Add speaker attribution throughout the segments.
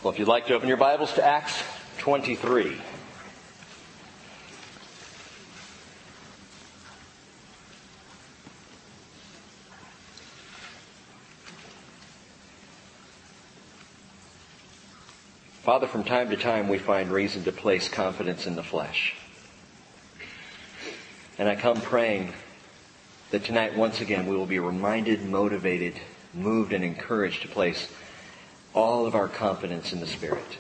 Speaker 1: Well, if you'd like to open your Bibles to Acts 23. Father, from time to time we find reason to place confidence in the flesh. And I come praying that tonight once again we will be reminded, motivated, moved, and encouraged to place all of our confidence in the Spirit.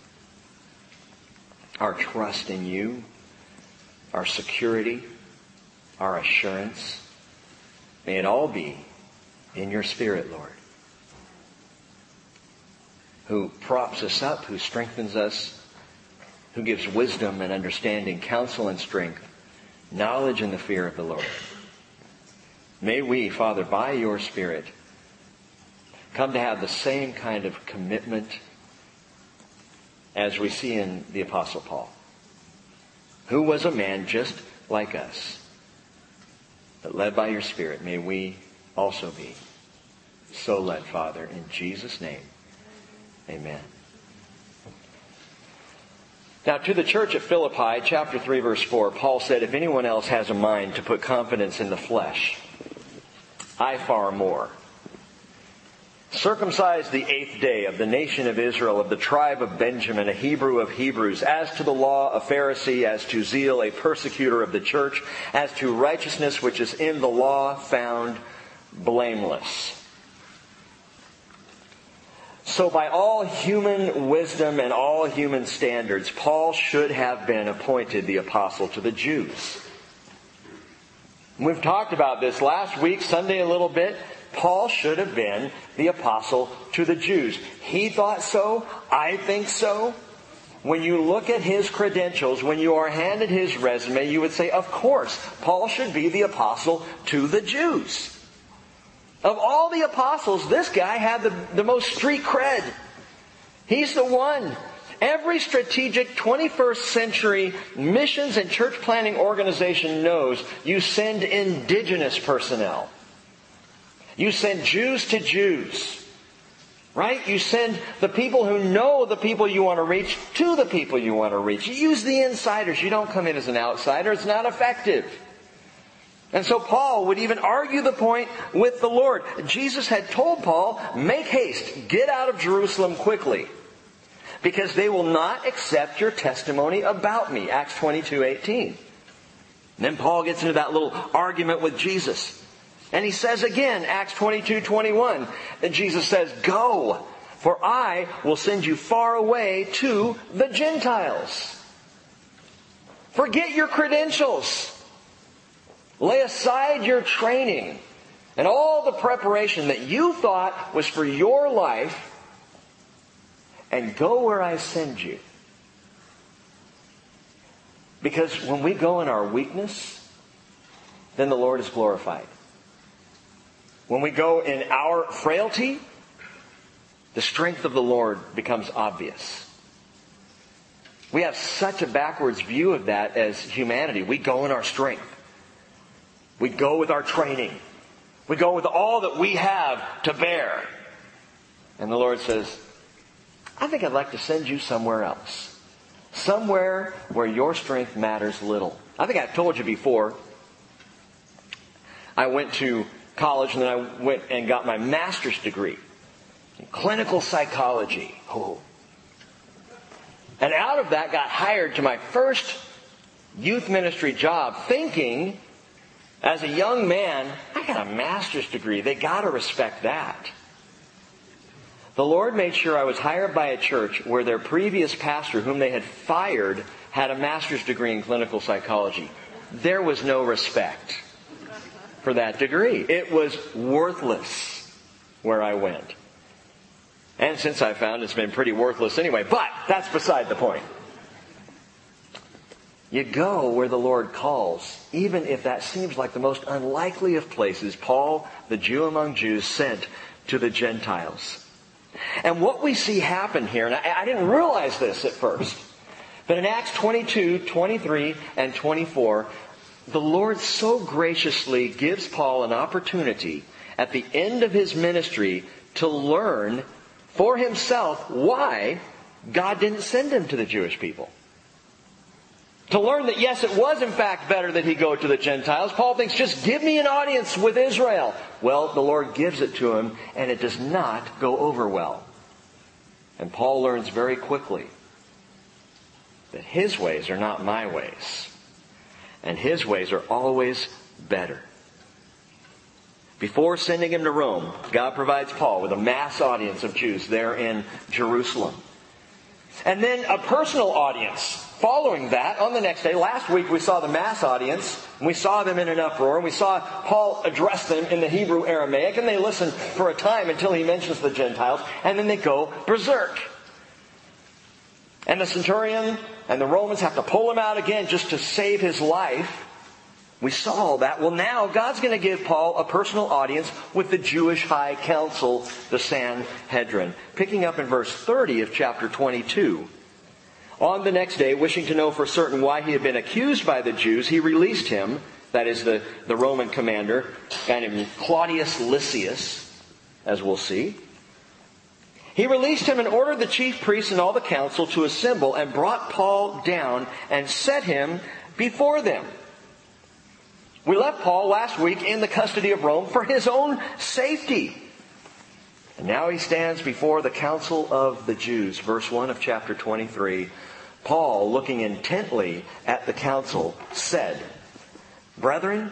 Speaker 1: Our trust in you, our security, our assurance, may it all be in your Spirit, Lord, who props us up, who strengthens us, who gives wisdom and understanding, counsel and strength, knowledge and the fear of the Lord. May we, Father, by your Spirit, come to have the same kind of commitment as we see in the Apostle Paul, who was a man just like us, but led by your Spirit. May we also be so led, Father, in Jesus' name. Amen. Now, to the church at Philippi, chapter 3, verse 4, Paul said, if anyone else has a mind to put confidence in the flesh, I far more. Circumcised the 8th day of the nation of Israel, of the tribe of Benjamin, a Hebrew of Hebrews, as to the law, a Pharisee, as to zeal, a persecutor of the church, as to righteousness which is in the law, found blameless. So by all human wisdom and all human standards, Paul should have been appointed the apostle to the Jews. We've talked about this last week, Sunday a little bit. Paul should have been the apostle to the Jews. He thought so. I think so. When you look at his credentials, when you are handed his resume, you would say, of course, Paul should be the apostle to the Jews. Of all the apostles, this guy had the most street cred. He's the one. Every strategic 21st century missions and church planting organization knows you send indigenous personnel. You send Jews to Jews. Right? You send the people who know the people you want to reach to the people you want to reach. You use the insiders. You don't come in as an outsider. It's not effective. And so Paul would even argue the point with the Lord. Jesus had told Paul, make haste, get out of Jerusalem quickly, because they will not accept your testimony about me. Acts 22:18. Then Paul gets into that little argument with Jesus. And he says again, Acts 22:21, and Jesus says, go, for I will send you far away to the Gentiles. Forget your credentials. Lay aside your training and all the preparation that you thought was for your life and go where I send you. Because when we go in our weakness, then the Lord is glorified. When we go in our frailty, the strength of the Lord becomes obvious. We have such a backwards view of that as humanity. We go in our strength. We go with our training. We go with all that we have to bear. And the Lord says, I think I'd like to send you somewhere else. Somewhere where your strength matters little. I think I've told you before, I went to college and then I went and got my master's degree in clinical psychology. Oh. And out of that got hired to my first youth ministry job, thinking, as a young man, I got a master's degree. They got to respect that. The Lord made sure I was hired by a church where their previous pastor, whom they had fired, had a master's degree in clinical psychology. There was no respect for that degree. It was worthless where I went. And since I found it's been pretty worthless anyway, but that's beside the point. You go where the Lord calls, even if that seems like the most unlikely of places. Paul, the Jew among Jews, sent to the Gentiles. And what we see happen here, and I didn't realize this at first, but in Acts 22, 23, and 24, the Lord so graciously gives Paul an opportunity at the end of his ministry to learn for himself why God didn't send him to the Jewish people. To learn that, yes, it was in fact better that he go to the Gentiles, Paul thinks, just give me an audience with Israel. Well, the Lord gives it to him, and it does not go over well. And Paul learns very quickly that his ways are not my ways. And his ways are always better. Before sending him to Rome, God provides Paul with a mass audience of Jews there in Jerusalem. And then a personal audience following that on the next day. Last week we saw the mass audience, and we saw them in an uproar, and we saw Paul address them in the Hebrew Aramaic, and they listen for a time until he mentions the Gentiles, and then they go berserk. And the centurion and the Romans have to pull him out again just to save his life. We saw all that. Well, now God's going to give Paul a personal audience with the Jewish High Council, the Sanhedrin. Picking up in verse 30 of chapter 22. On the next day, wishing to know for certain why he had been accused by the Jews, he released him, that is the Roman commander, a guy named Claudius Lysias, as we'll see. He released him and ordered the chief priests and all the council to assemble, and brought Paul down and set him before them. We left Paul last week in the custody of Rome for his own safety. And now he stands before the council of the Jews. Verse 1 of chapter 23. Paul, looking intently at the council, said, "Brethren,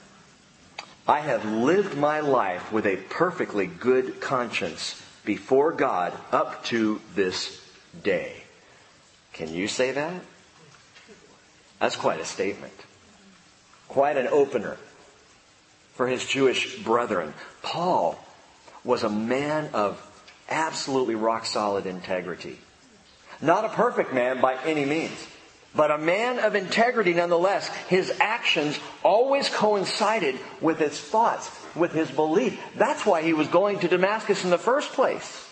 Speaker 1: I have lived my life with a perfectly good conscience before God up to this day." Can you say that? That's quite a statement. Quite an opener for his Jewish brethren. Paul was a man of absolutely rock-solid integrity. Not a perfect man by any means, but a man of integrity nonetheless. His actions always coincided with his thoughts, with his belief. That's why he was going to Damascus in the first place.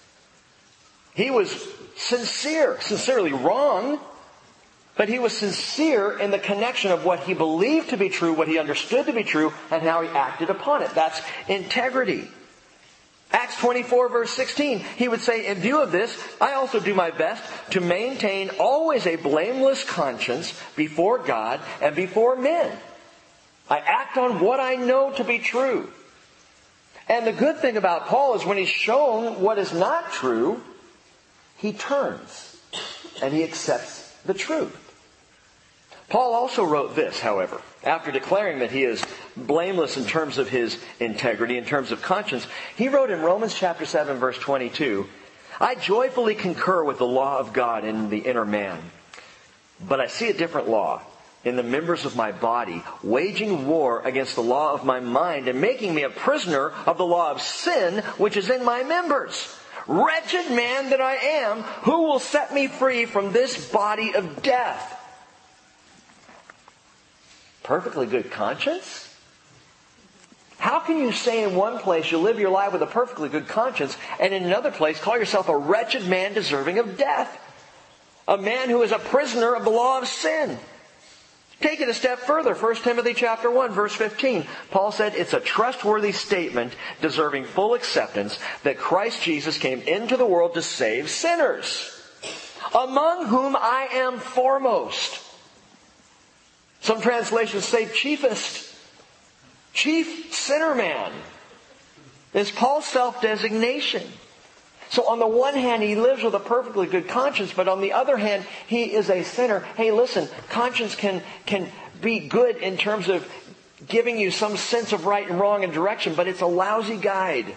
Speaker 1: He was sincere, sincerely wrong, but he was sincere in the connection of what he believed to be true, what he understood to be true, and how he acted upon it. That's integrity. Acts 24 verse 16, he would say, "In view of this, I also do my best to maintain always a blameless conscience before God and before men. I act on what I know to be true." And the good thing about Paul is when he's shown what is not true, he turns and he accepts the truth. Paul also wrote this, however, after declaring that he is blameless in terms of his integrity, in terms of conscience. He wrote in Romans chapter 7, verse 22, "I joyfully concur with the law of God in the inner man, but I see a different law in the members of my body, waging war against the law of my mind and making me a prisoner of the law of sin which is in my members. Wretched man that I am, who will set me free from this body of death?" Perfectly good conscience? How can you say in one place you live your life with a perfectly good conscience, and in another place call yourself a wretched man deserving of death? A man who is a prisoner of the law of sin. Take it a step further. 1 Timothy chapter 1, verse 15. Paul said, "It's a trustworthy statement deserving full acceptance that Christ Jesus came into the world to save sinners, among whom I am foremost." Some translations say chiefest. Chief sinner man is Paul's self-designation. So on the one hand, he lives with a perfectly good conscience, but on the other hand, he is a sinner. Hey, listen, conscience can be good in terms of giving you some sense of right and wrong and direction, but it's a lousy guide.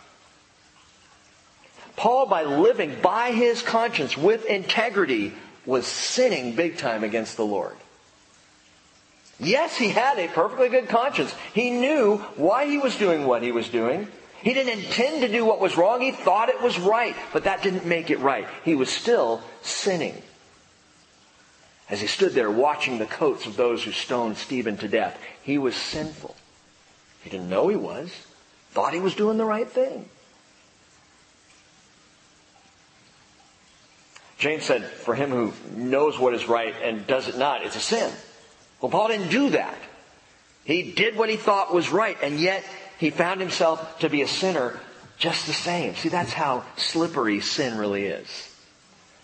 Speaker 1: Paul, by living by his conscience with integrity, was sinning big time against the Lord. Yes, he had a perfectly good conscience. He knew why he was doing what he was doing. He didn't intend to do what was wrong. He thought it was right, but that didn't make it right. He was still sinning. As he stood there watching the coats of those who stoned Stephen to death, he was sinful. He didn't know he was. Thought he was doing the right thing. James said, "For him who knows what is right and does it not, it's a sin." Well, Paul didn't do that. He did what he thought was right, and yet he found himself to be a sinner just the same. See, that's how slippery sin really is.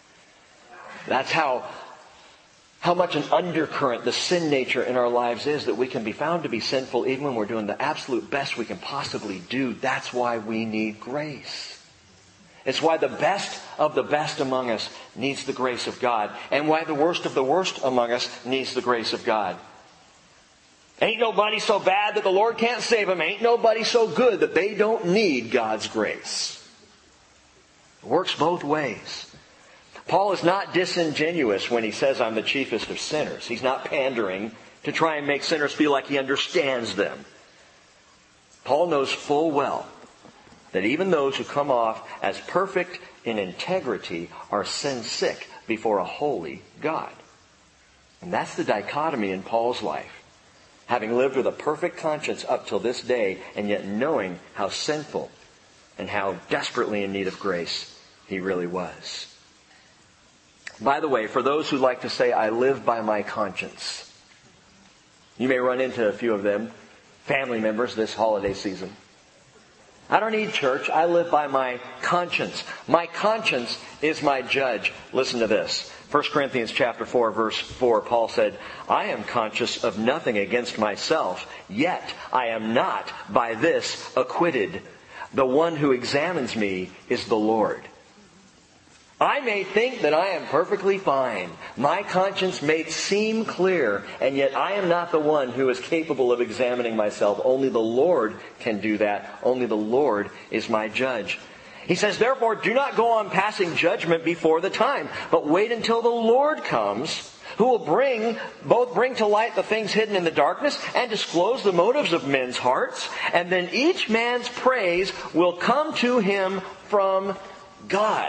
Speaker 1: That's how much an undercurrent the sin nature in our lives is, that we can be found to be sinful even when we're doing the absolute best we can possibly do. That's why we need grace. It's why the best of the best among us needs the grace of God, and why the worst of the worst among us needs the grace of God. Ain't nobody so bad that the Lord can't save them. Ain't nobody so good that they don't need God's grace. It works both ways. Paul is not disingenuous when he says, I'm the chiefest of sinners. He's not pandering to try and make sinners feel like he understands them. Paul knows full well that even those who come off as perfect in integrity are sin sick before a holy God. And that's the dichotomy in Paul's life. Having lived with a perfect conscience up till this day, and yet knowing how sinful and how desperately in need of grace he really was. By the way, for those who like to say, I live by my conscience, you may run into a few of them, family members this holiday season. I don't need church. I live by my conscience. My conscience is my judge. Listen to this. 1 Corinthians chapter 4, verse 4, Paul said, I am conscious of nothing against myself, yet I am not by this acquitted. The one who examines me is the Lord. I may think that I am perfectly fine. My conscience may seem clear, and yet I am not the one who is capable of examining myself. Only the Lord can do that. Only the Lord is my judge. He says, therefore, do not go on passing judgment before the time, but wait until the Lord comes, who will both bring to light the things hidden in the darkness and disclose the motives of men's hearts. And then each man's praise will come to him from God.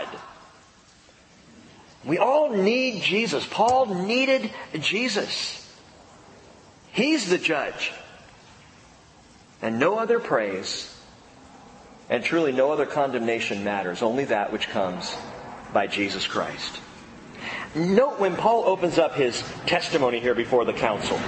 Speaker 1: We all need Jesus. Paul needed Jesus. He's the judge. And no other praise and truly no other condemnation matters. Only that which comes by Jesus Christ. Note when Paul opens up his testimony here before the council,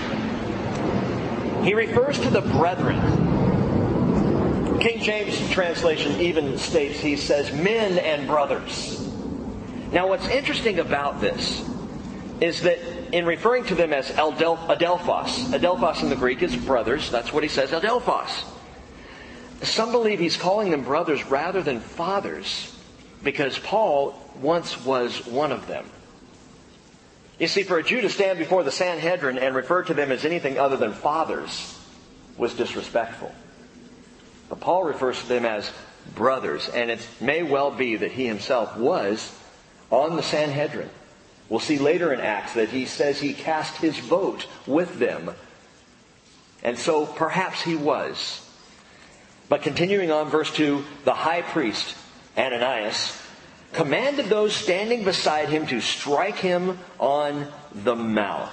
Speaker 1: he refers to the brethren. King James translation even states, he says, men and brothers. Now what's interesting about this is that in referring to them as Adelphos in the Greek is brothers. That's what he says, Adelphos. Some believe he's calling them brothers rather than fathers because Paul once was one of them. You see, for a Jew to stand before the Sanhedrin and refer to them as anything other than fathers was disrespectful. But Paul refers to them as brothers, and it may well be that he himself was on the Sanhedrin. We'll see later in Acts that he says he cast his vote with them. And so perhaps he was. But continuing on, verse 2, the high priest, Ananias, commanded those standing beside him to strike him on the mouth.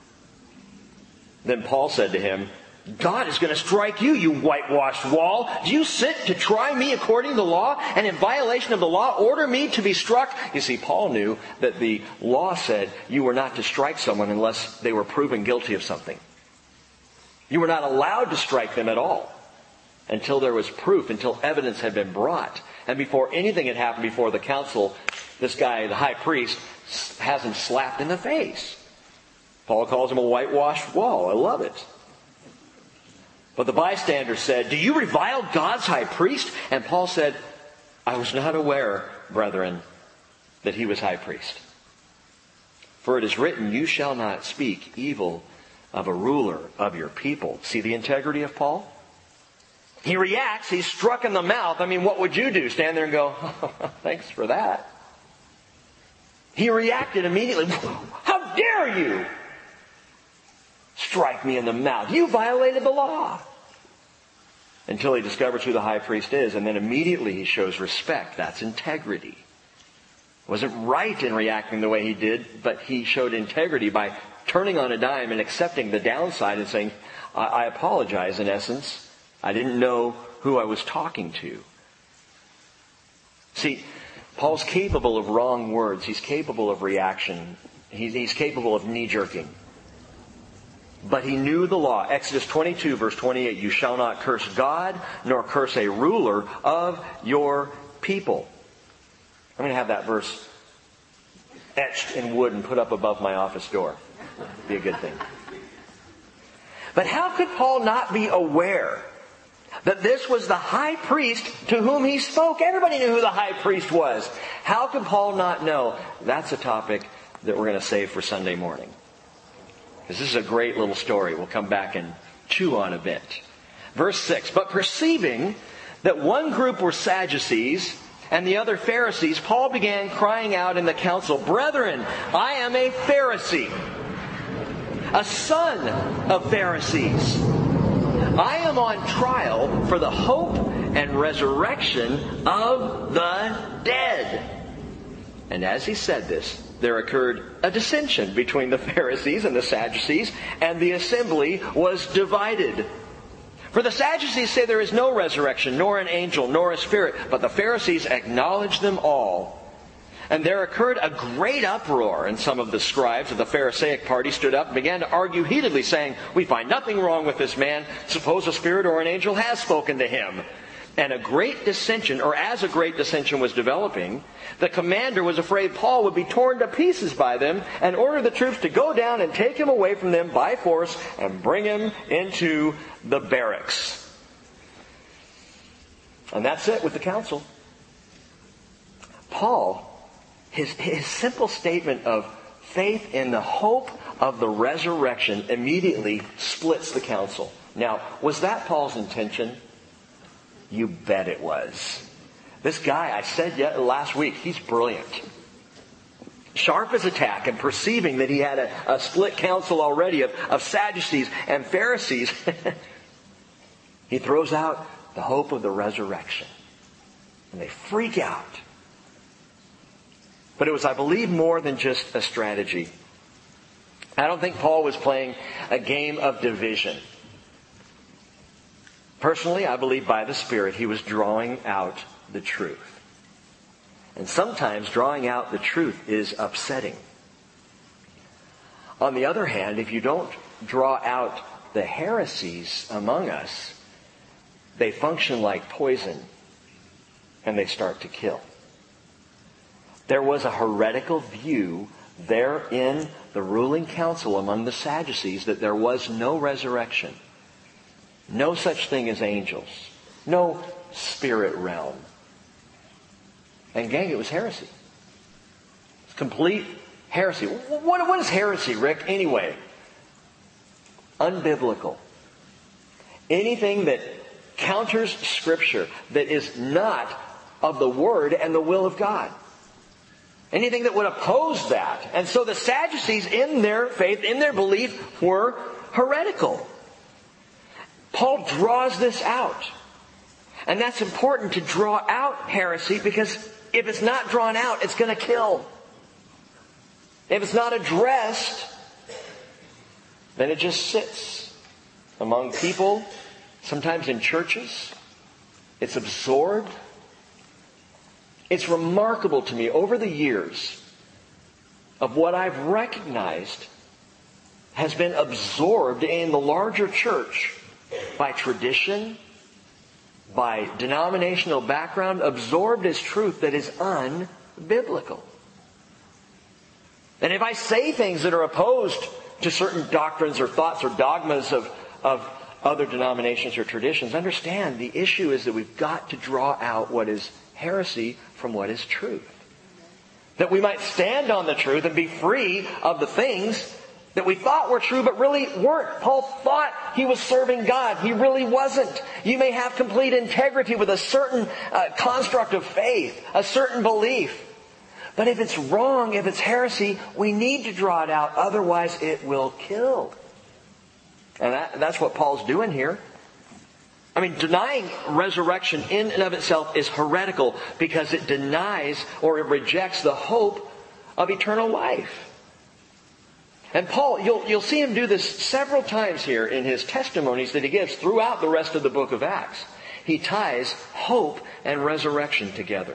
Speaker 1: Then Paul said to him, God is going to strike you, you whitewashed wall. Do you sit to try me according to the law, and in violation of the law order me to be struck? You see, Paul knew that the law said you were not to strike someone unless they were proven guilty of something. You were not allowed to strike them at all until there was proof, until evidence had been brought. And before anything had happened before the council, this guy, the high priest, has him slapped in the face. Paul calls him a whitewashed wall. I love it. But the bystanders said, do you revile God's high priest? And Paul said, I was not aware, brethren, that he was high priest. For it is written, you shall not speak evil of a ruler of your people. See the integrity of Paul? He reacts, he's struck in the mouth. I mean, what would you do? Stand there and go, thanks for that. He reacted immediately. How dare you strike me in the mouth? You violated the law. Until he discovers who the high priest is, and then immediately he shows respect. That's integrity. Wasn't right in reacting the way he did, but he showed integrity by turning on a dime and accepting the downside and saying, I apologize in essence. I didn't know who I was talking to. See, Paul's capable of wrong words. He's capable of reaction. He's capable of knee-jerking. But he knew the law. Exodus 22, verse 28, you shall not curse God, nor curse a ruler of your people. I'm going to have that verse etched in wood and put up above my office door. Be a good thing. But how could Paul not be aware that this was the high priest to whom he spoke? Everybody knew who the high priest was. How could Paul not know? That's a topic that we're going to save for Sunday morning. Because this is a great little story. We'll come back and chew on a bit. Verse 6, but perceiving that one group were Sadducees and the other Pharisees, Paul began crying out in the council, Brethren, I am a Pharisee, a son of Pharisees. I am on trial for the hope and resurrection of the dead. And as he said this, there occurred a dissension between the Pharisees and the Sadducees, and the assembly was divided. For the Sadducees say there is no resurrection, nor an angel, nor a spirit, but the Pharisees acknowledge them all. And there occurred a great uproar, and some of the scribes of the Pharisaic party stood up and began to argue heatedly, saying, We find nothing wrong with this man. Suppose a spirit or an angel has spoken to him. And as a great dissension was developing, the commander was afraid Paul would be torn to pieces by them, and ordered the troops to go down and take him away from them by force and bring him into the barracks. And that's it with the council. Paul, his simple statement of faith in the hope of the resurrection immediately splits the council. Now, was that Paul's intention? You bet it was. This guy, I said last week, he's brilliant. Sharp as a tack, and perceiving that he had a split council already of Sadducees and Pharisees, he throws out the hope of the resurrection. And they freak out. But it was, I believe, more than just a strategy. I don't think Paul was playing a game of division. Personally, I believe by the Spirit he was drawing out the truth. And sometimes drawing out the truth is upsetting. On the other hand, if you don't draw out the heresies among us, they function like poison and they start to kill. There was a heretical view there in the ruling council among the Sadducees that there was no resurrection. No such thing as angels. No spirit realm. And gang, it was heresy. It's complete heresy. What is heresy, Rick, anyway? Unbiblical. Anything that counters Scripture, that is not of the Word and the will of God. Anything that would oppose that. And so the Sadducees, in their faith, in their belief, were heretical. Paul draws this out. And that's important, to draw out heresy, because if it's not drawn out, it's going to kill. If it's not addressed, then it just sits among people, sometimes in churches. It's absorbed. It's remarkable to me over the years of what I've recognized has been absorbed in the larger church by tradition, by denominational background, absorbed as truth that is unbiblical. And if I say things that are opposed to certain doctrines or thoughts or dogmas of other denominations or traditions, understand the issue is that we've got to draw out what is heresy from what is truth. That we might stand on the truth and be free of the things that we thought were true but really weren't. Paul thought he was serving God. He really wasn't. You may have complete integrity with a certain construct of faith, a certain belief. But if it's wrong, if it's heresy, we need to draw it out. Otherwise, it will kill. And that's what Paul's doing here. I mean, denying resurrection in and of itself is heretical because it denies or it rejects the hope of eternal life. And Paul, you'll see him do this several times here in his testimonies that he gives throughout the rest of the book of Acts. He ties hope and resurrection together.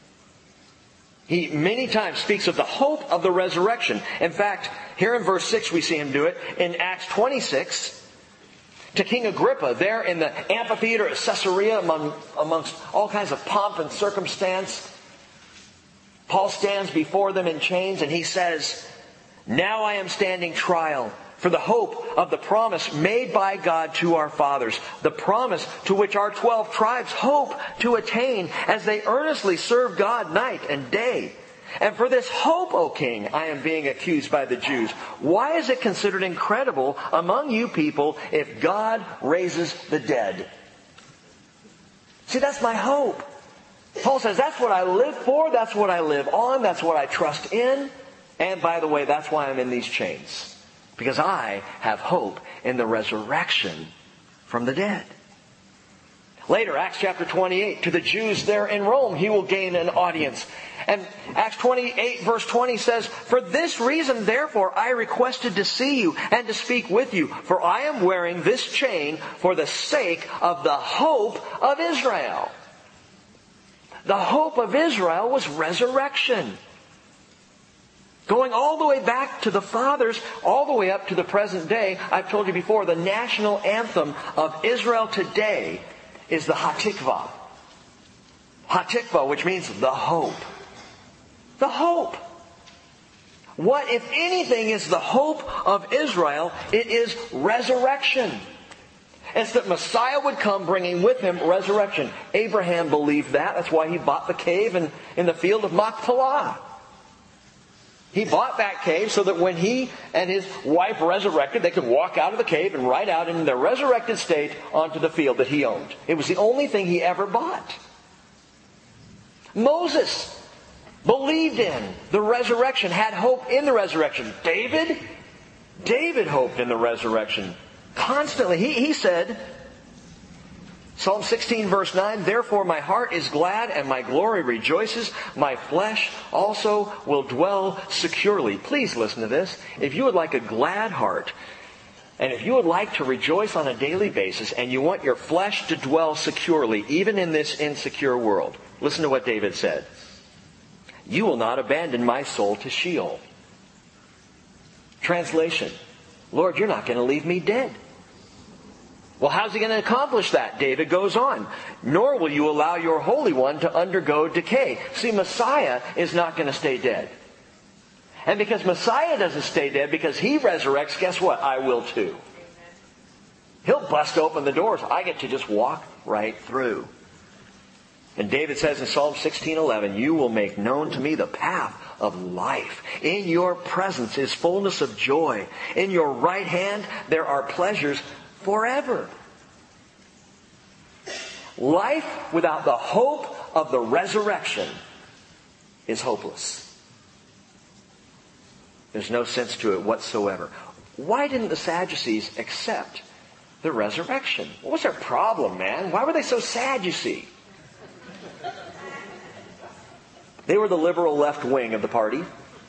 Speaker 1: He many times speaks of the hope of the resurrection. In fact, here in verse 6 we see him do it. In Acts 26, to King Agrippa, there in the amphitheater at Caesarea amongst all kinds of pomp and circumstance, Paul stands before them in chains and he says, "Now I am standing trial for the hope of the promise made by God to our fathers, the promise to which our 12 tribes hope to attain as they earnestly serve God night and day. And for this hope, O king, I am being accused by the Jews. Why is it considered incredible among you people if God raises the dead?" See, that's my hope. Paul says, that's what I live for, that's what I live on, that's what I trust in. And by the way, that's why I'm in these chains. Because I have hope in the resurrection from the dead. Later, Acts chapter 28, to the Jews there in Rome, he will gain an audience. And Acts 28 verse 20 says, "For this reason, therefore, I requested to see you and to speak with you. For I am wearing this chain for the sake of the hope of Israel." The hope of Israel was resurrection. Going all the way back to the fathers, all the way up to the present day, I've told you before, the national anthem of Israel today is the Hatikvah. Hatikvah, which means the hope. The hope. What, if anything, is the hope of Israel? It is resurrection. It's that Messiah would come bringing with him resurrection. Abraham believed that. That's why he bought the cave in the field of Machpelah. He bought that cave so that when he and his wife resurrected, they could walk out of the cave and ride out in their resurrected state onto the field that he owned. It was the only thing he ever bought. Moses believed in the resurrection, had hope in the resurrection. David hoped in the resurrection constantly. He said, Psalm 16 verse 9, "Therefore my heart is glad and my glory rejoices. My flesh also will dwell securely." Please listen to this. If you would like a glad heart, and if you would like to rejoice on a daily basis, and you want your flesh to dwell securely, even in this insecure world, listen to what David said. "You will not abandon my soul to Sheol." Translation, "Lord, you're not going to leave me dead." Well, how's he going to accomplish that? David goes on. "Nor will you allow your Holy One to undergo decay." See, Messiah is not going to stay dead. And because Messiah doesn't stay dead, because he resurrects, guess what? I will too. He'll bust open the doors. I get to just walk right through. And David says in Psalm 16:11, "You will make known to me the path of life. In your presence is fullness of joy. In your right hand there are pleasures forever." Life without the hope of the resurrection is hopeless. There's no sense to it whatsoever. Why didn't the Sadducees accept the resurrection? What was their problem, man? Why were they so sad, you see? They were the liberal left wing of the party.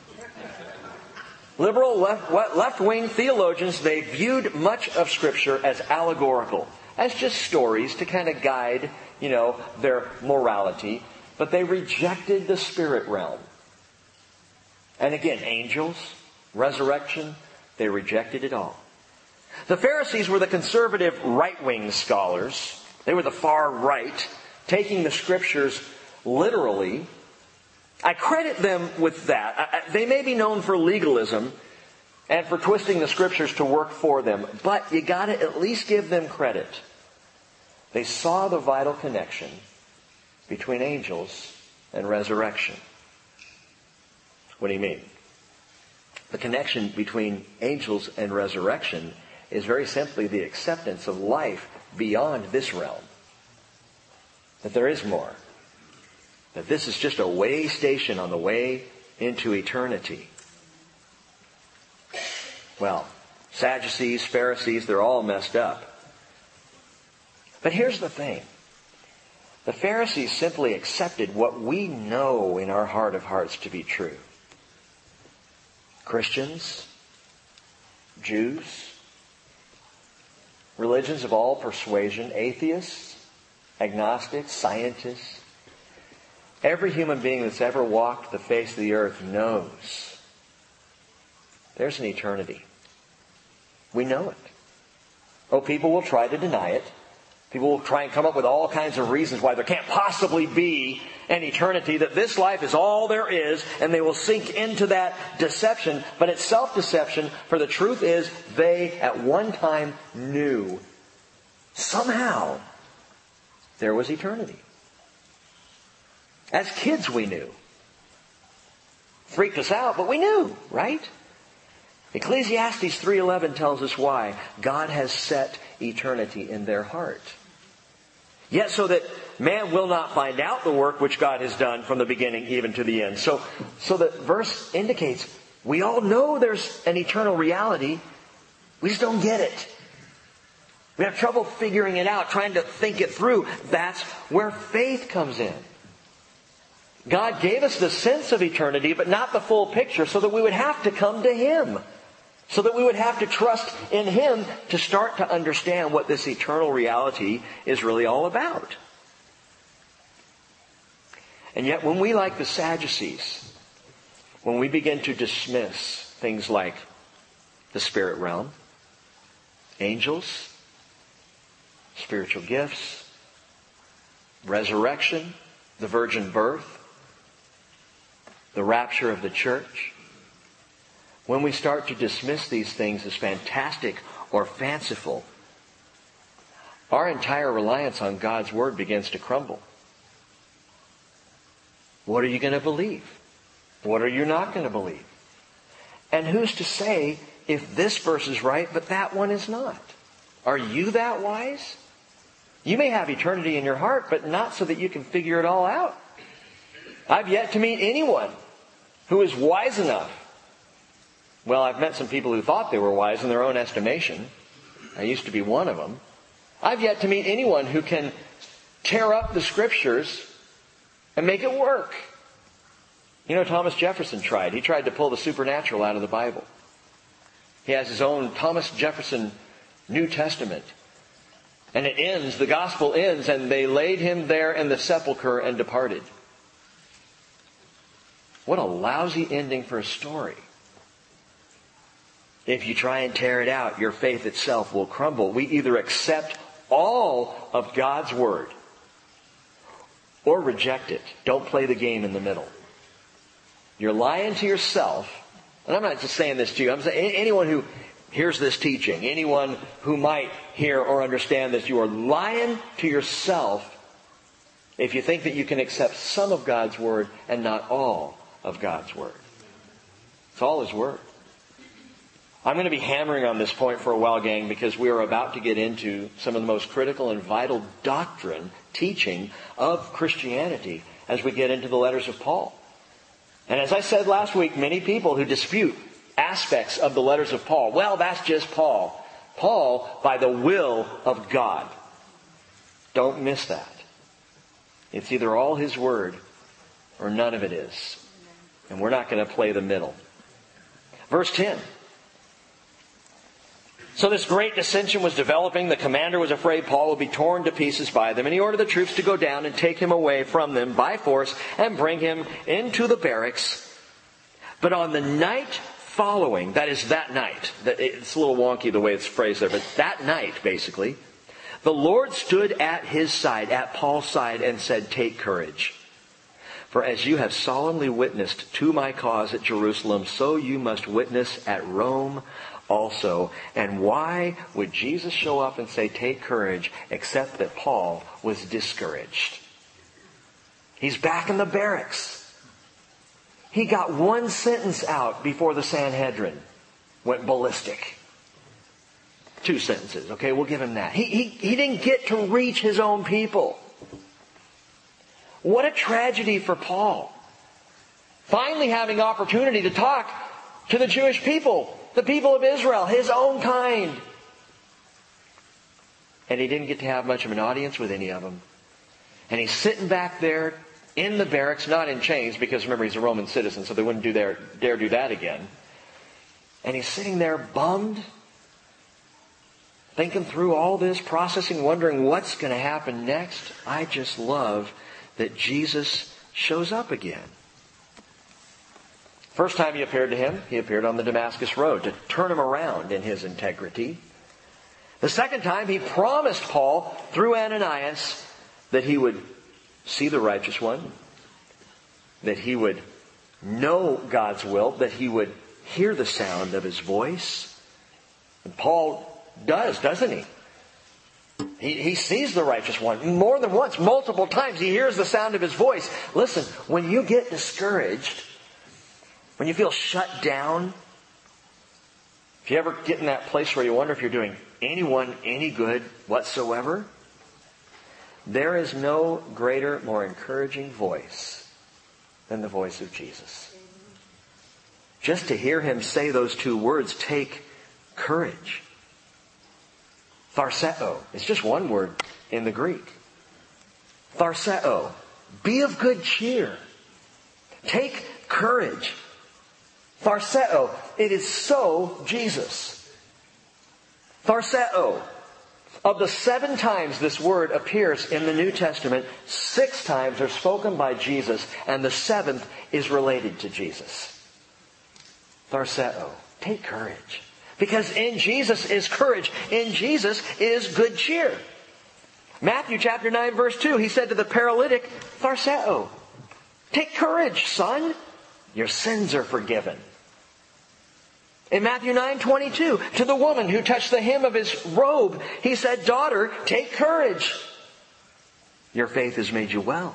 Speaker 1: Liberal left-wing theologians, they viewed much of Scripture as allegorical, as just stories to kind of guide, their morality. But they rejected the spirit realm. And again, angels, resurrection, they rejected it all. The Pharisees were the conservative right-wing scholars. They were the far right, taking the Scriptures literally. I credit them with that. They may be known for legalism and for twisting the Scriptures to work for them, but you got to at least give them credit. They saw the vital connection between angels and resurrection. What do you mean? The connection between angels and resurrection is very simply the acceptance of life beyond this realm. That there is more. That this is just a way station on the way into eternity. Well, Sadducees, Pharisees, they're all messed up. But here's the thing. The Pharisees simply accepted what we know in our heart of hearts to be true. Christians, Jews, religions of all persuasion, atheists, agnostics, scientists, every human being that's ever walked the face of the earth knows there's an eternity. We know it. Oh, people will try to deny it. People will try and come up with all kinds of reasons why there can't possibly be an eternity, that this life is all there is, and they will sink into that deception. But it's self-deception, for the truth is they at one time knew. Somehow, there was eternity. As kids we knew. Freaked us out, but we knew, right? Ecclesiastes 3:11 tells us why. God has set eternity in their heart. Yet so that man will not find out the work which God has done from the beginning even to the end. So the verse indicates we all know there's an eternal reality. We just don't get it. We have trouble figuring it out, trying to think it through. That's where faith comes in. God gave us the sense of eternity, but not the full picture, so that we would have to come to Him. So that we would have to trust in Him to start to understand what this eternal reality is really all about. And yet when we, like the Sadducees, when we begin to dismiss things like the spirit realm, angels, spiritual gifts, resurrection, the virgin birth, the rapture of the church, when we start to dismiss these things as fantastic or fanciful, our entire reliance on God's Word begins to crumble. What are you going to believe? What are you not going to believe? And who's to say if this verse is right, but that one is not? Are you that wise? You may have eternity in your heart, but not so that you can figure it all out. I've yet to meet anyone who is wise enough. Well, I've met some people who thought they were wise in their own estimation. I used to be one of them. I've yet to meet anyone who can tear up the Scriptures and make it work. You know, Thomas Jefferson tried. He tried to pull the supernatural out of the Bible. He has his own Thomas Jefferson New Testament. And it ends, the gospel ends, and they laid him there in the sepulchre and departed. What a lousy ending for a story. If you try and tear it out, your faith itself will crumble. We either accept all of God's Word or reject it. Don't play the game in the middle. You're lying to yourself. And I'm not just saying this to you. I'm saying anyone who hears this teaching, anyone who might hear or understand this, you are lying to yourself if you think that you can accept some of God's Word and not all of God's Word. It's all His Word. I'm going to be hammering on this point for a while, gang, because we are about to get into some of the most critical and vital doctrine, teaching of Christianity as we get into the letters of Paul. And as I said last week, many people who dispute aspects of the letters of Paul, well, that's just Paul. Paul, by the will of God. Don't miss that. It's either all His Word or none of it is. And we're not going to play the middle. Verse 10. So this great dissension was developing. The commander was afraid Paul would be torn to pieces by them. And he ordered the troops to go down and take him away from them by force and bring him into the barracks. But on the night following, that is that night, it's a little wonky the way it's phrased there, but that night basically, the Lord stood at his side, at Paul's side, and said, "Take courage. For as you have solemnly witnessed to my cause at Jerusalem, so you must witness at Rome also." And why would Jesus show up and say, "Take courage," except that Paul was discouraged? He's back in the barracks. He got one sentence out before the Sanhedrin went ballistic. 2 sentences. Okay, we'll give him that. He didn't get to reach his own people. What a tragedy for Paul. Finally having opportunity to talk to the Jewish people. The people of Israel, his own kind. And he didn't get to have much of an audience with any of them. And he's sitting back there in the barracks, not in chains, because remember, he's a Roman citizen, so they wouldn't dare do that again. And he's sitting there bummed, thinking through all this, processing, wondering what's going to happen next. I just love that Jesus shows up again. First time he appeared to him, he appeared on the Damascus road to turn him around in his integrity. The second time, he promised Paul through Ananias that he would see the righteous one, that he would know God's will, that he would hear the sound of his voice. And Paul does, doesn't he? He sees the righteous one more than once, multiple times. He hears the sound of his voice. Listen, when you get discouraged, when you feel shut down, if you ever get in that place where you wonder if you're doing anyone any good whatsoever, there is no greater, more encouraging voice than the voice of Jesus. Just to hear him say those two words, take courage. Tharseo. It's just one word in the Greek. Tharseo. Be of good cheer. Take courage. Tharseo. It is so Jesus. Tharseo. Of the 7 times this word appears in the New Testament, 6 times are spoken by Jesus, and the 7th is related to Jesus. Tharseo. Take courage. Because in Jesus is courage. In Jesus is good cheer. Matthew chapter 9 verse 2, he said to the paralytic, Tharseo. Take courage, son. Your sins are forgiven. In Matthew 9:22, to the woman who touched the hem of his robe, he said, daughter, take courage. Your faith has made you well.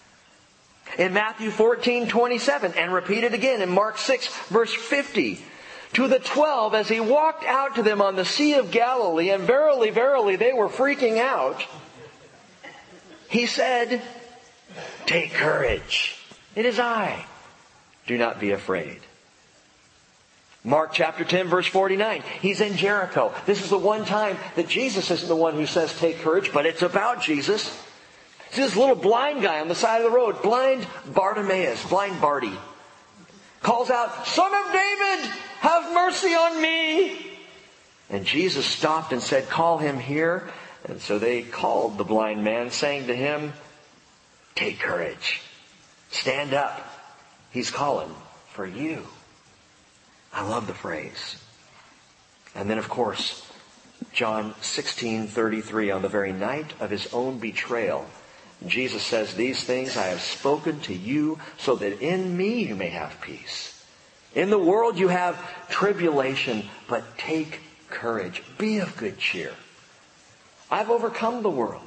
Speaker 1: In Matthew 14:27, and repeated again in Mark 6 verse 50, to the 12, as he walked out to them on the Sea of Galilee, and verily, verily, they were freaking out, he said, take courage. It is I. Do not be afraid. Mark chapter 10 verse 49. He's in Jericho. This is the one time that Jesus isn't the one who says take courage, but it's about Jesus. See this little blind guy on the side of the road, blind Bartimaeus, blind Barty, calls out, Son of David, have mercy on me. And Jesus stopped and said, call him here. And so they called the blind man, saying to him, take courage. Stand up. He's calling for you. I love the phrase. And then, of course, John 16:33, on the very night of his own betrayal, Jesus says, these things I have spoken to you so that in me you may have peace. In the world you have tribulation, but take courage. Be of good cheer. I've overcome the world.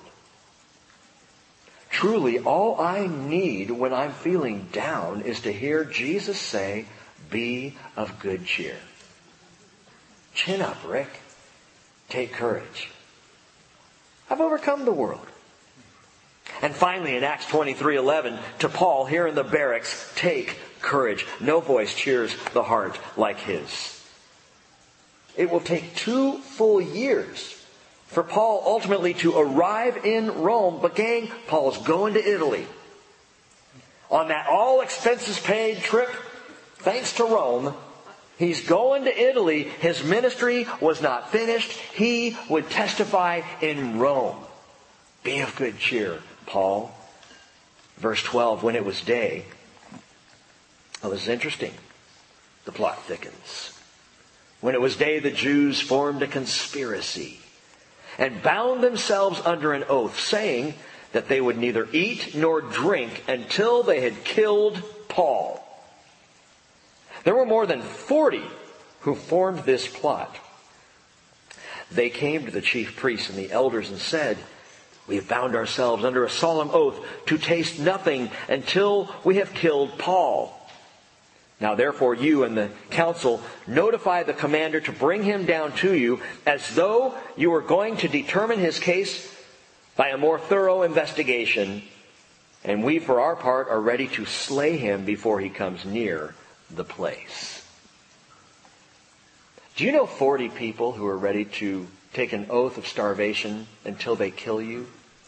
Speaker 1: Truly, all I need when I'm feeling down is to hear Jesus say, be of good cheer. Chin up, Rick. Take courage. I've overcome the world. And finally, in Acts 23:11, to Paul, here in the barracks, take courage. No voice cheers the heart like his. It will take 2 full years for Paul ultimately to arrive in Rome. But gang, Paul's going to Italy. On that all expenses paid trip, thanks to Rome, he's going to Italy. His ministry was not finished. He would testify in Rome. Be of good cheer, Paul. Verse 12, when it was day. Oh, this is interesting. The plot thickens. When it was day, the Jews formed a conspiracy and bound themselves under an oath, saying that they would neither eat nor drink until they had killed Paul. There were more than 40 who formed this plot. They came to the chief priests and the elders and said, we have bound ourselves under a solemn oath to taste nothing until we have killed Paul. Now therefore you and the council notify the commander to bring him down to you, as though you were going to determine his case by a more thorough investigation. And we for our part are ready to slay him before he comes near the place. Do you know 40 people who are ready to take an oath of starvation until they kill you?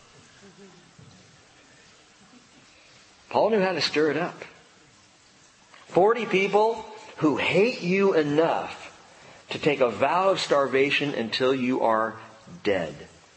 Speaker 1: Paul knew how to stir it up. 40 people who hate you enough to take a vow of starvation until you are dead.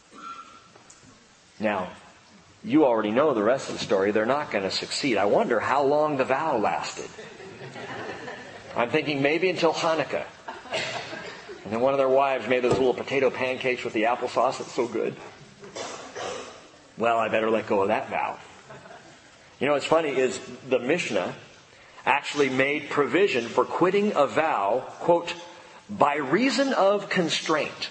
Speaker 1: Now, you already know the rest of the story. They're not going to succeed. I wonder how long the vow lasted. I'm thinking maybe until Hanukkah. And then one of their wives made those little potato pancakes with the applesauce. That's so good. Well, I better let go of that vow. You know what's funny is the Mishnah actually made provision for quitting a vow, quote, by reason of constraint.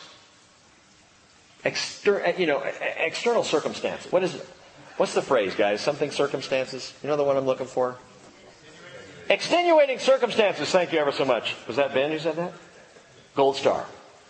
Speaker 1: External circumstances. What is it? What's the phrase, guys? Something circumstances? You know the one I'm looking for? Extenuating circumstances. Thank you ever so much. Was that Ben who said that? Gold star.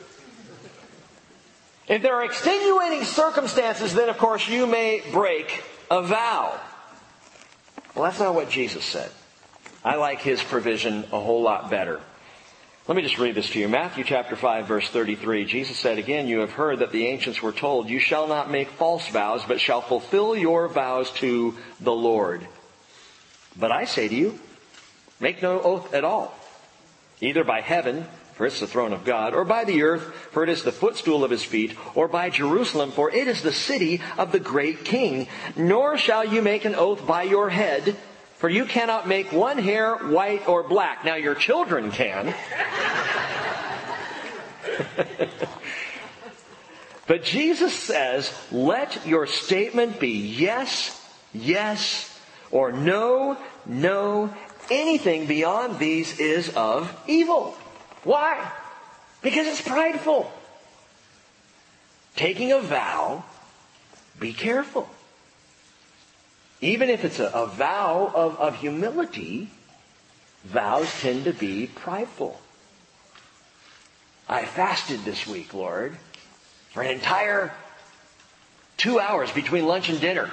Speaker 1: If there are extenuating circumstances, then of course you may break a vow. Well, that's not what Jesus said. I like his provision a whole lot better. Let me just read this to you. Matthew chapter 5, verse 33. Jesus said, again, you have heard that the ancients were told, you shall not make false vows, but shall fulfill your vows to the Lord. But I say to you, make no oath at all, either by heaven, for it's the throne of God, or by the earth, for it is the footstool of his feet, or by Jerusalem, for it is the city of the great king. Nor shall you make an oath by your head, for you cannot make one hair white or black. Now your children can. But Jesus says, let your statement be yes, yes, or no, no. Anything beyond these is of evil. Why? Because it's prideful. Taking a vow, be careful. Even if it's a vow of humility, vows tend to be prideful. I fasted this week, Lord, for an entire 2 hours between lunch and dinner.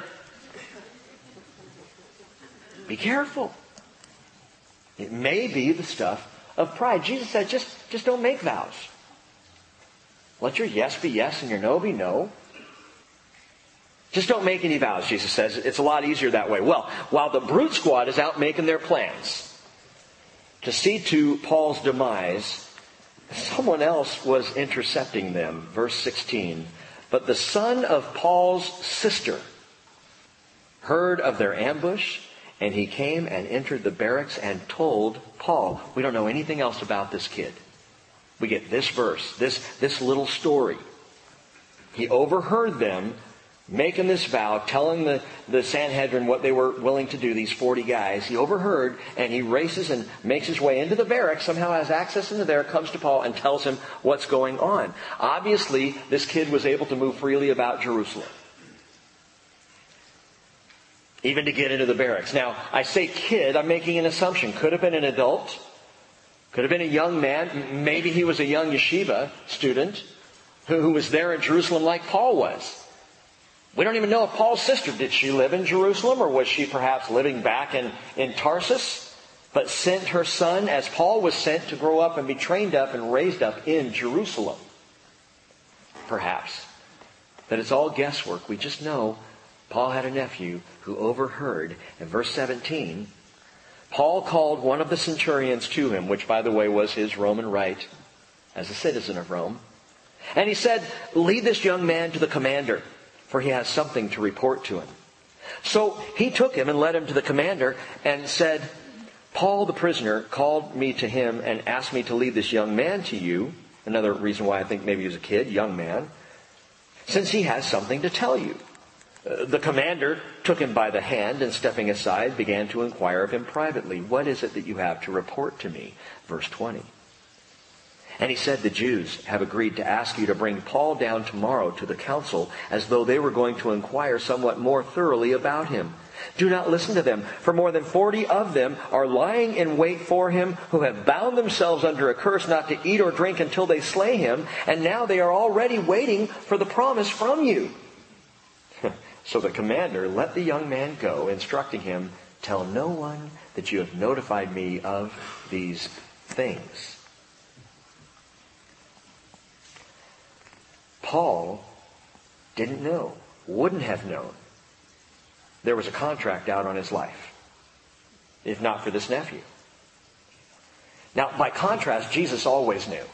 Speaker 1: Be careful. It may be the stuff of pride. Jesus said, just don't make vows. Let your yes be yes and your no be no. Just don't make any vows, Jesus says. It's a lot easier that way. Well, while the brute squad is out making their plans to see to Paul's demise, someone else was intercepting them. Verse 16. But the son of Paul's sister heard of their ambush, and he came and entered the barracks and told Paul. We don't know anything else about this kid. We get this verse, this little story. He overheard them making this vow, telling the Sanhedrin what they were willing to do, these 40 guys. He overheard, and he races and makes his way into the barracks, somehow has access into there, comes to Paul and tells him what's going on. Obviously, this kid was able to move freely about Jerusalem, even to get into the barracks. Now, I say kid, I'm making an assumption. Could have been an adult. Could have been a young man. Maybe he was a young yeshiva student who was there in Jerusalem like Paul was. We don't even know if Paul's sister, did she live in Jerusalem, or was she perhaps living back in Tarsus, but sent her son as Paul was sent to grow up and be trained up and raised up in Jerusalem? Perhaps. But it's all guesswork. We just know Paul had a nephew who overheard. In verse 17, Paul called one of the centurions to him, which, by the way, was his Roman right as a citizen of Rome. And he said, lead this young man to the commander, for he has something to report to him. So he took him and led him to the commander and said, Paul the prisoner called me to him and asked me to lead this young man to you. Another reason why I think maybe he was a kid, young man, since he has something to tell you. The commander took him by the hand and, stepping aside, began to inquire of him privately, what is it that you have to report to me? Verse 20. And he said, the Jews have agreed to ask you to bring Paul down tomorrow to the council, as though they were going to inquire somewhat more thoroughly about him. Do not listen to them, for more than 40 of them are lying in wait for him, who have bound themselves under a curse not to eat or drink until they slay him, and now they are already waiting for the promise from you. So the commander let the young man go, instructing him, tell no one that you have notified me of these things. Paul didn't know, wouldn't have known, there was a contract out on his life, if not for this nephew. Now, by contrast, Jesus always knew.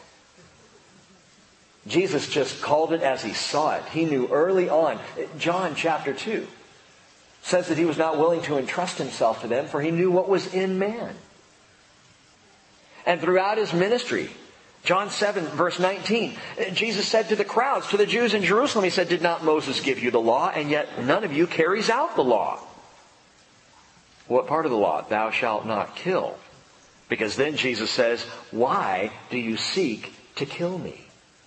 Speaker 1: Jesus just called it as he saw it. He knew early on. John chapter 2 says that he was not willing to entrust himself to them, for he knew what was in man. And throughout his ministry, John 7, verse 19, Jesus said to the crowds, to the Jews in Jerusalem, he said, did not Moses give you the law, and yet none of you carries out the law? What part of the law? Thou shalt not kill. Because then Jesus says, why do you seek to kill me?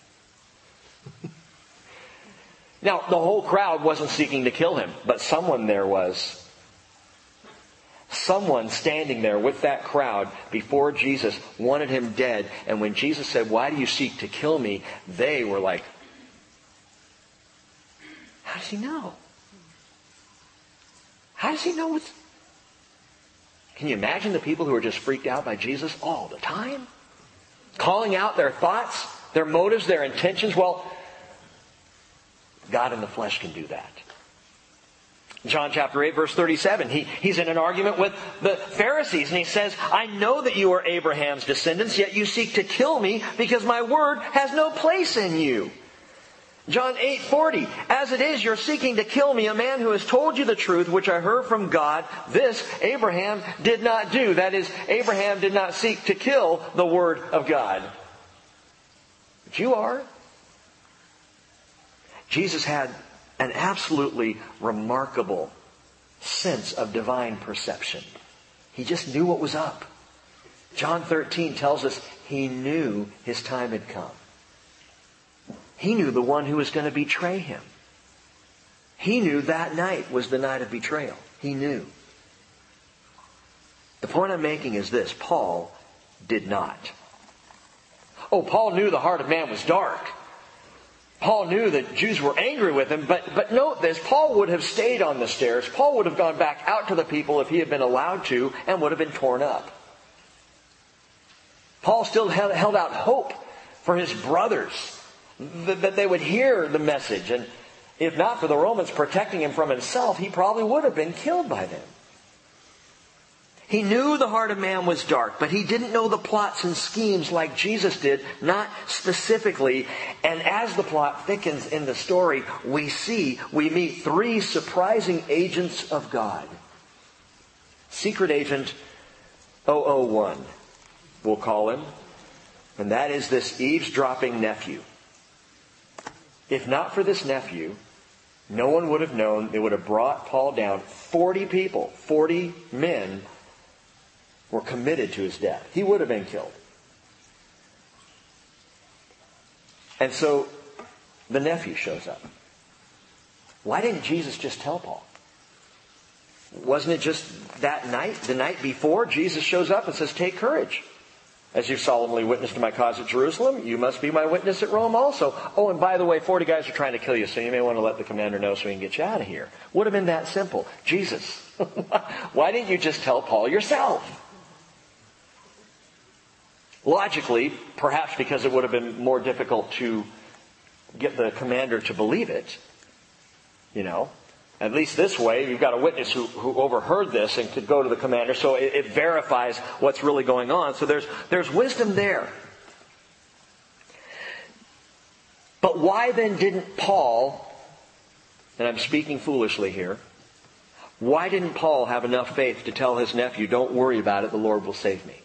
Speaker 1: Now, the whole crowd wasn't seeking to kill him, but someone there was. Someone standing there with that crowd before Jesus wanted him dead. And when Jesus said, why do you seek to kill me? They were like, how does he know? How does he know what's... Can you imagine the people who are just freaked out by Jesus all the time? Calling out their thoughts, their motives, their intentions. Well, God in the flesh can do that. John chapter 8, verse 37, he's in an argument with the Pharisees, and he says, I know that you are Abraham's descendants, yet you seek to kill me because my word has no place in you. John 8:40, as it is, you're seeking to kill me, a man who has told you the truth, which I heard from God. This Abraham did not do. That is, Abraham did not seek to kill the word of God. But you are. Jesus had an absolutely remarkable sense of divine perception. He just knew what was up. John 13 tells us he knew his time had come. He knew the one who was going to betray him. He knew that night was the night of betrayal. He knew. The point I'm making is this. Paul did not. Oh, Paul knew the heart of man was dark. Paul knew that Jews were angry with him, but note this, Paul would have stayed on the stairs. Paul would have gone back out to the people if he had been allowed to, and would have been torn up. Paul still held out hope for his brothers, that they would hear the message. And if not for the Romans protecting him from himself, he probably would have been killed by them. He knew the heart of man was dark, but he didn't know the plots and schemes like Jesus did, not specifically. And as the plot thickens in the story, we meet three surprising agents of God. Secret agent 001, we'll call him. And that is this eavesdropping nephew. If not for this nephew, no one would have known. They would have brought Paul down. 40 people, 40 men were committed to his death. He would have been killed. And so the nephew shows up. Why didn't Jesus just tell Paul? Wasn't it just that night, the night before, Jesus shows up and says, take courage. As you solemnly witnessed to my cause at Jerusalem, you must be my witness at Rome also. Oh, and by the way, 40 guys are trying to kill you, so you may want to let the commander know so he can get you out of here. Would have been that simple. Jesus, why didn't you just tell Paul yourself? Logically, perhaps because it would have been more difficult to get the commander to believe it. You know, at least this way, you've got a witness who overheard this and could go to the commander, so it verifies what's really going on. So there's wisdom there. But why then didn't Paul, and I'm speaking foolishly here, why didn't Paul have enough faith to tell his nephew, don't worry about it, the Lord will save me?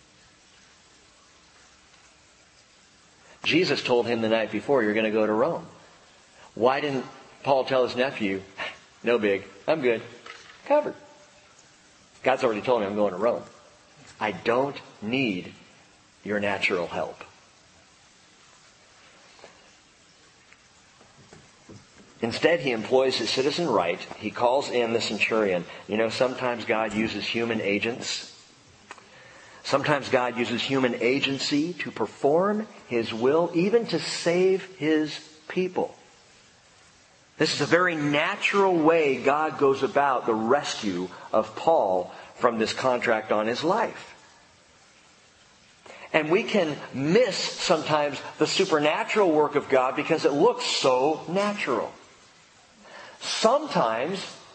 Speaker 1: Jesus told him the night before, you're going to go to Rome. Why didn't Paul tell his nephew, no big, I'm good, covered. God's already told me I'm going to Rome. I don't need your natural help. Instead, he employs his citizen right. He calls in the centurion. You know, sometimes God uses human agents. Sometimes God uses human agency to perform His will, even to save His people. This is a very natural way God goes about the rescue of Paul from this contract on his life. And we can miss sometimes the supernatural work of God because it looks so natural. Sometimes,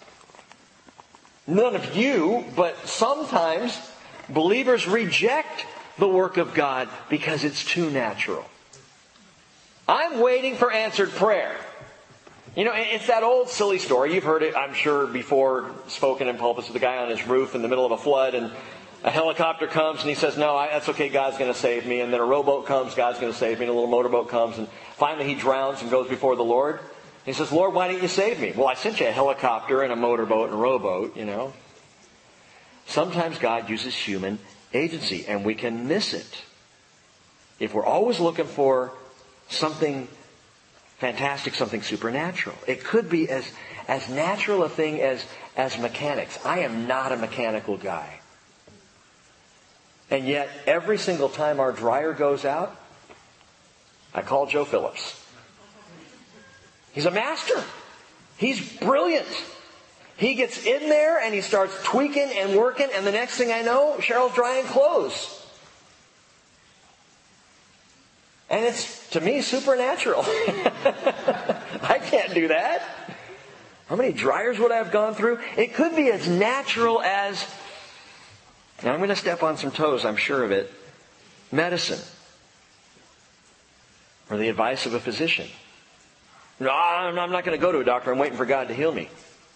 Speaker 1: none of you, but sometimes believers reject the work of God because it's too natural. I'm waiting for answered prayer. You know, it's that old silly story. You've heard it, I'm sure, before, spoken in pulpits, of the guy on his roof in the middle of a flood, and A helicopter comes and he says, no, that's okay, God's going to save me. And then a rowboat comes, God's going to save me. And a little motorboat comes, and finally he drowns and goes before the Lord. He says, Lord, why didn't you save me? Well, I sent you a helicopter and a motorboat and a rowboat, Sometimes God uses human agency, and we can miss it. If we're always looking for something fantastic, something supernatural. It could be as natural a thing as mechanics. I am not a mechanical guy. And yet, every single time our dryer goes out, I call Joe Phillips. He's a master. He's brilliant. He gets in there and he starts tweaking and working, and the next thing I know, Cheryl's drying clothes. And it's, to me, supernatural. I can't do that. How many dryers would I have gone through? It could be as natural as, now I'm going to step on some toes, I'm sure of it, medicine. Or the advice of a physician. No, I'm not going to go to a doctor. I'm waiting for God to heal me.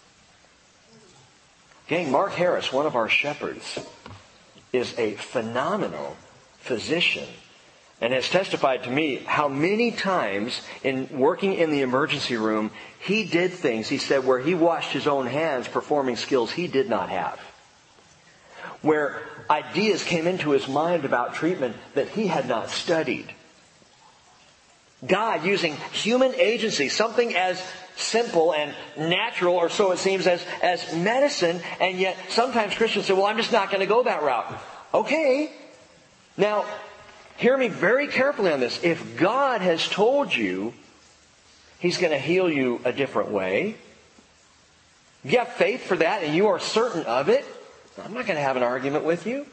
Speaker 1: Gang, Mark Harris, one of our shepherds, is a phenomenal physician and has testified to me how many times in working in the emergency room, he did things, he said, where he washed his own hands performing skills he did not have. Where ideas came into his mind about treatment that he had not studied. God using human agency, something as simple and natural, or so it seems, as medicine, and yet sometimes Christians say, well, I'm just not going to go that route. Okay. Now, hear me very carefully on this. If God has told you He's going to heal you a different way, if you have faith for that and you are certain of it, I'm not going to have an argument with you.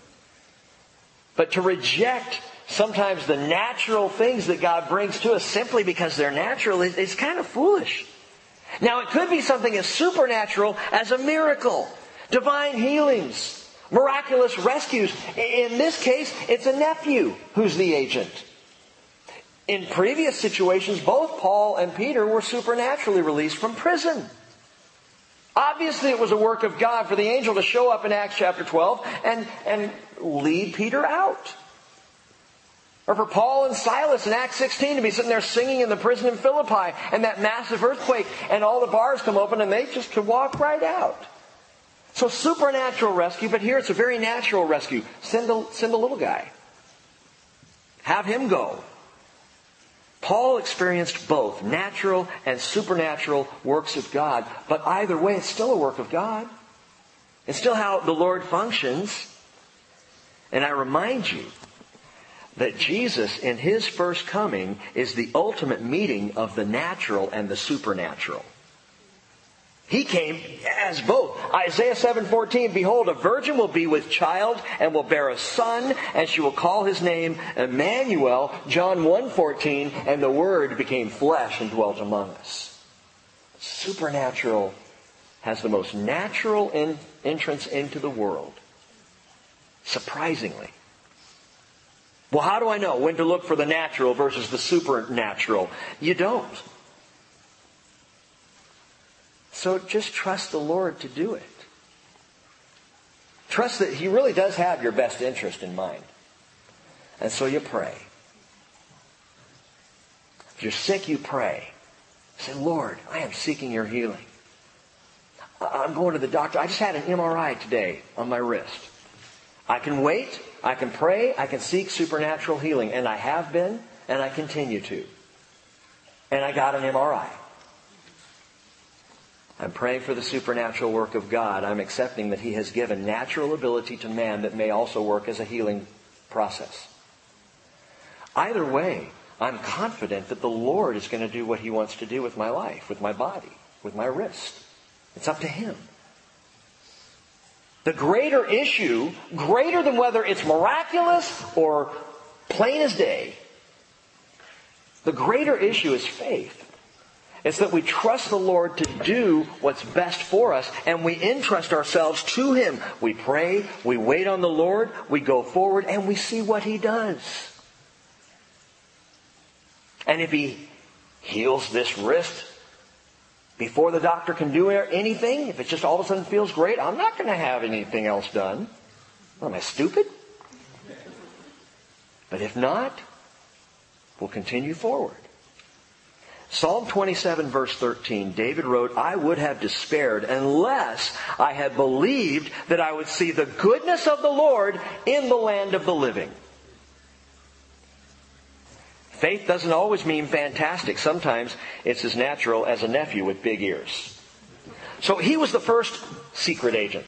Speaker 1: But to reject sometimes the natural things that God brings to us simply because they're natural is kind of foolish. Now, it could be something as supernatural as a miracle, divine healings, miraculous rescues. In this case, it's a nephew who's the agent. In previous situations, both Paul and Peter were supernaturally released from prison. Obviously, it was a work of God for the angel to show up in Acts chapter 12 and lead Peter out. Or for Paul and Silas in Acts 16 to be sitting there singing in the prison in Philippi, and that massive earthquake, and all the bars come open and they just could walk right out. So supernatural rescue, but here it's a very natural rescue. Send a little guy. Have him go. Paul experienced both natural and supernatural works of God, but either way it's still a work of God. It's still how the Lord functions. And I remind you that Jesus, in His first coming, is the ultimate meeting of the natural and the supernatural. He came as both. Isaiah 7:14, behold, a virgin will be with child and will bear a son, and she will call his name Emmanuel. John 1:14, and the Word became flesh and dwelt among us. Supernatural has the most natural entrance into the world. Surprisingly. Well, how do I know when to look for the natural versus the supernatural? You don't. So just trust the Lord to do it. Trust that He really does have your best interest in mind. And so you pray. If you're sick, you pray. Say, Lord, I am seeking your healing. I'm going to the doctor. I just had an MRI today on my wrist. I can wait, I can pray, I can seek supernatural healing. And I have been, and I continue to. And I got an MRI. I'm praying for the supernatural work of God. I'm accepting that He has given natural ability to man that may also work as a healing process. Either way, I'm confident that the Lord is going to do what He wants to do with my life, with my body, with my wrist. It's up to Him. The greater issue, greater than whether it's miraculous or plain as day, the greater issue is faith. It's that we trust the Lord to do what's best for us, and we entrust ourselves to Him. We pray, we wait on the Lord, we go forward, and we see what He does. And if He heals this wrist before the doctor can do anything, if it just all of a sudden feels great, I'm not going to have anything else done. Well, am I stupid? But if not, we'll continue forward. Psalm 27 verse 13, David wrote, I would have despaired unless I had believed that I would see the goodness of the Lord in the land of the living. Faith doesn't always mean fantastic. Sometimes it's as natural as a nephew with big ears. So he was the first secret agent.